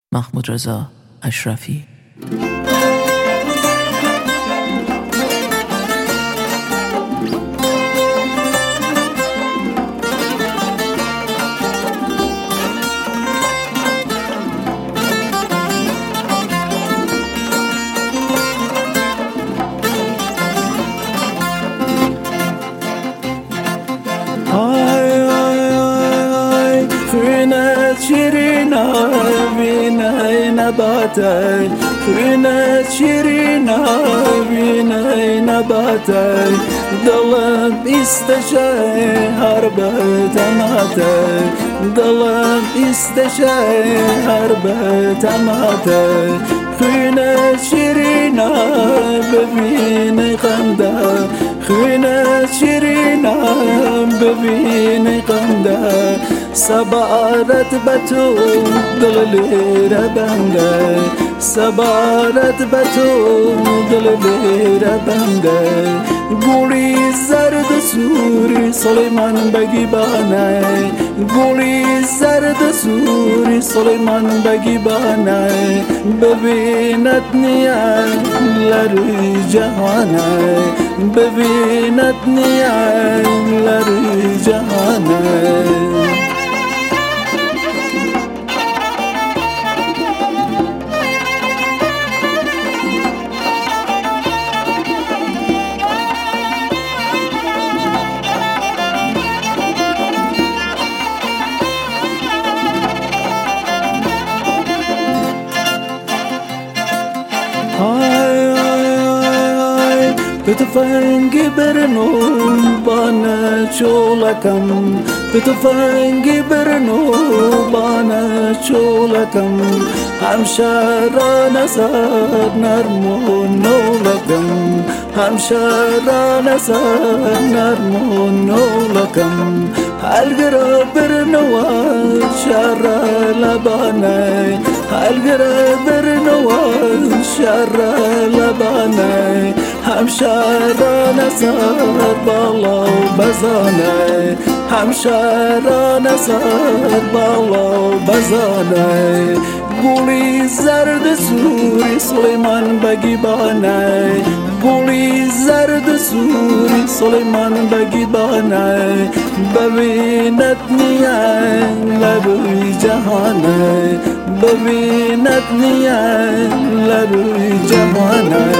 محمود رضا اشرفی. نباتي خرينا شيرينا بينا نباتي ضلب استشاي هربت ماتي ضلب استشاي هربت ماتي خرينا شيرينا ببين قندا خرينا شيرينا ببين قندا سبارت بتو دللي ربنده سبارت بتو دللي ربنده گولی زرد سوری سلیمان بگی بانه گولی زرد سوری سلیمان بگی بانه ببیند نیان لروی جهانه ببیند نیان لروی جهانه بتفنگی برنو بانه چولکم بتفنگی برنو بانه چولکم همشران سر نرمو نولکم همشران سر نرمو نولکم الگرا برنو شر لبانه الگرا برنو شر لبانه همشران سر بالا و بزانه همشران سر بالا و بزانه گولی زرد سوری سلیمان بگی بانه گولی زرد سوری سلیمان بگی بانه ببیند نیان لروی جهانه ببیند نیان لروی جهانه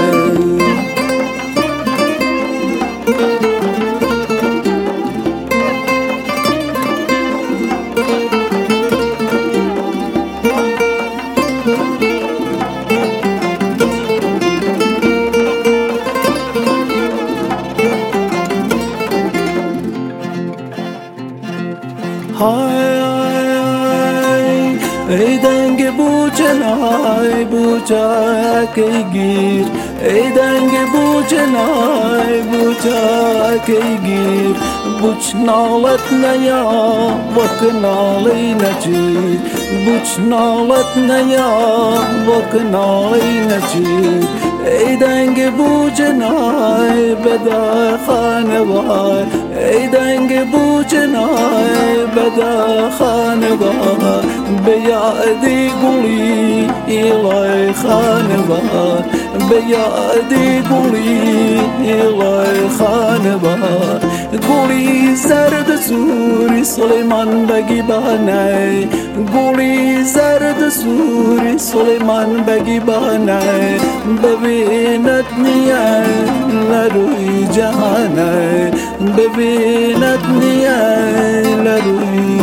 ای دنگ بوچنای بوچا کی گیر ای دنگ بوچنای بوچا کی گیر بوچ نالت نیا وک نالی نچی بوچ نالت نیا وک نالی نچی ای دنگ بوچنای بدا خانوار ای دنگ بوچنای بدا خانوار بیادی گولی ایلای خانوار بیادی گولی ایلای خانوار گولی زرد سوری سلیمان بگی بانه گولی زرد سوری سلیمان بگی بانه ببیند نیان لروی جهانه ببیند نیان لروی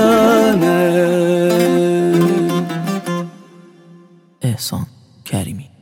جهانه. احسان کریمی.